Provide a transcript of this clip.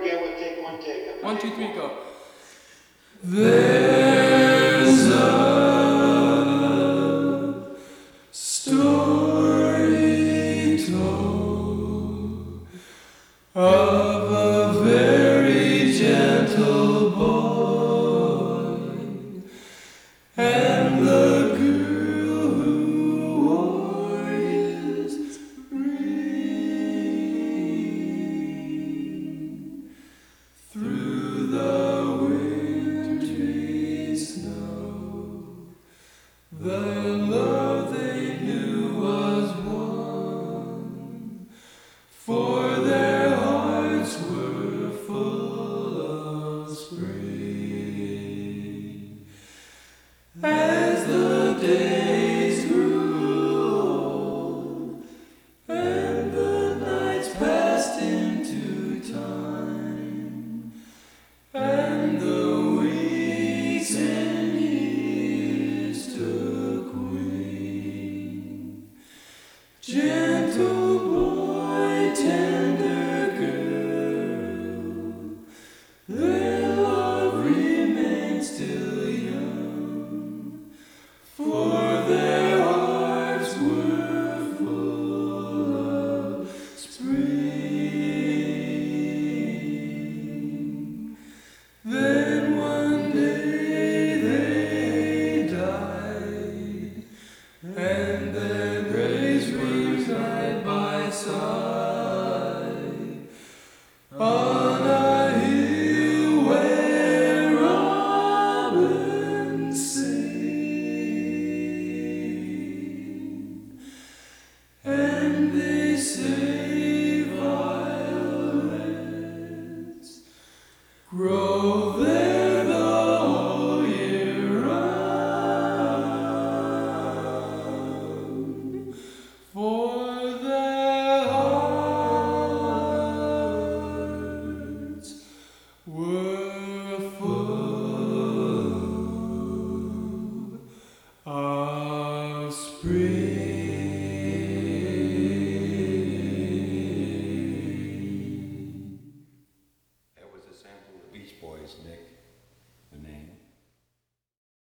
again. We'll take one take. 1, 2, 3, go. There's a story told of a very gentle boy and the girl who wore his ring through the wintry snow. The love they knew was one, for their hearts were full of spring. As the days grew old and the nights passed into time, and the weeks and years took wing, gentle boy, tender girl, their love remains still young, for their hearts were full of spring. Then one day they died, and their graves were side by side on a hill where robins sing, and they say violets grow there the whole year round, for their hearts were full of spring.